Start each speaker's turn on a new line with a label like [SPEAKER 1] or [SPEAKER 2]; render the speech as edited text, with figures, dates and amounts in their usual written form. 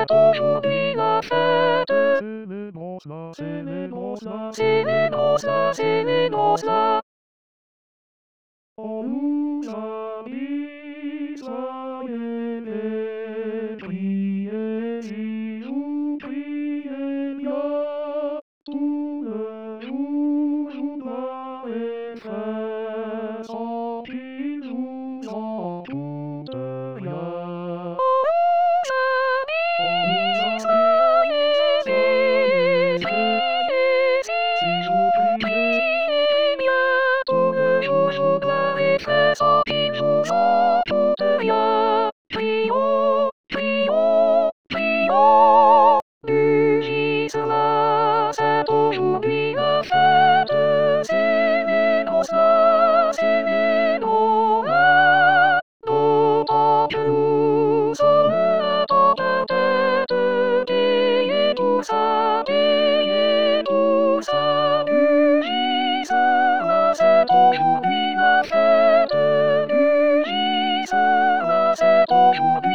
[SPEAKER 1] fête, aujourd'hui la fête. Célébrons-la, célébrons-la, célébrons-la, célébrons-la. On nous a mis, soyez les priez, Jésus, priez bien. Tout le jour, jour et frère, sans qu'il vous en coûte rien. Prions, prions, prions. Du cela, c'est aujourd'hui la fête. Célébrons-la, célébrons-la. D'autant que nous sommes la tête. Payez tout ça, payez tout ça. Du cela, c'est aujourd'hui la fête. Du cela, c'est aujourd'hui